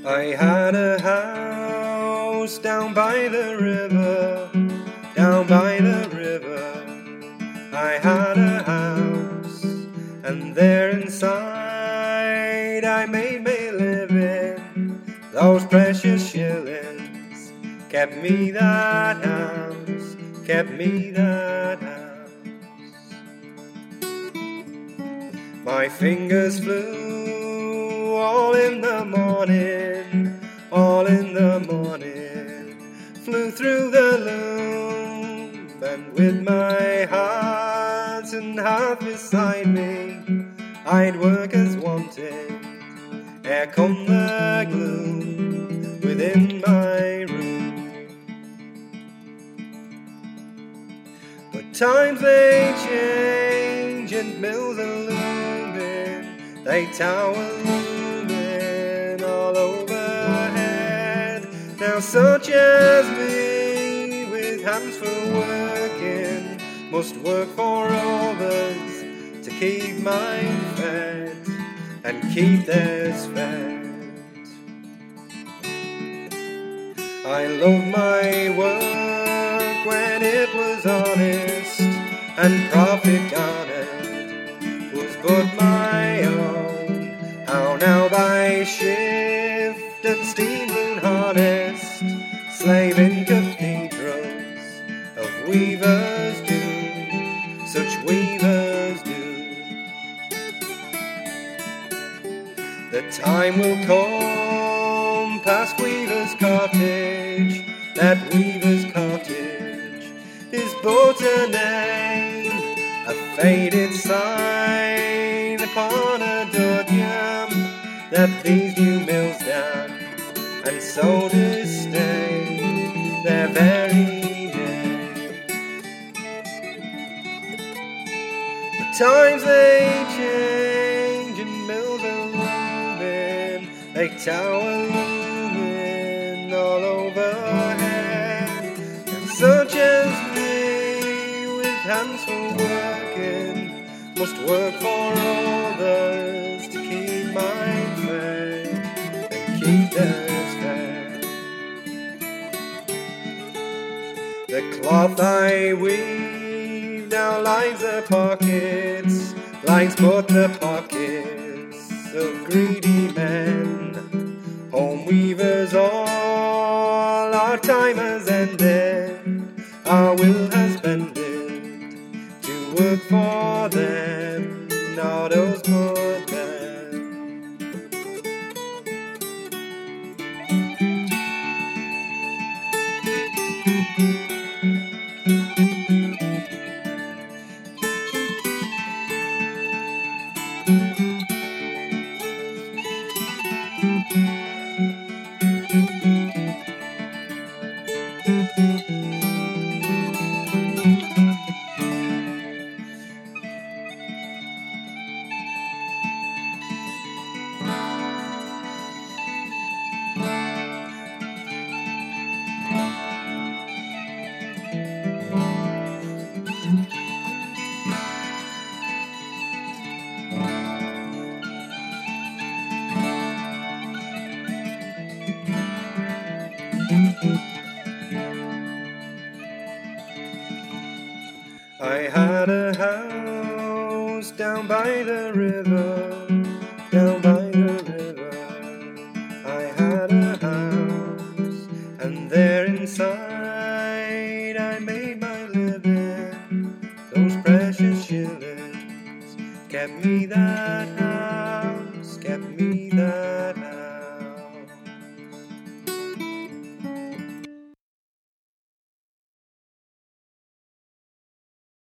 I had a house down by the river, down by the river. I had a house, and there inside I made me living. Those precious shillings kept me that house, kept me that house. My fingers flew all in the morning, all in the morning, flew through the loom, and with my heart and half beside me, I'd work as wanted, ere come the gloom within my room. But times they change and mills are looming, they tower looming all overhead. Now such as me, with hands for working, must work for others to keep mine fed and keep theirs fed. I love my work when it was honest, and profit garnered was but my own. How now by shift and steam loom harnessed, slaving cathedrals of weavers do, such weavers do. The time will come past Weaver's cottage, that Weaver's cottage is but a name, a faded sign upon a dudgeon that these new mills down and so disdain their very name. The times they change and mills are looming, they tower looming all overhead. And such as me, with hands for working, must work for others to keep mine fed and keep theirs fed. The cloth I weave now lines the pockets, lines but the pockets of greedy men. Home weavers all, our time has ended, our will has bended to work for them, not us but them. I had a house down by the river, down by the river. I had a house, and there inside I made my living. Those precious shillings kept me that house.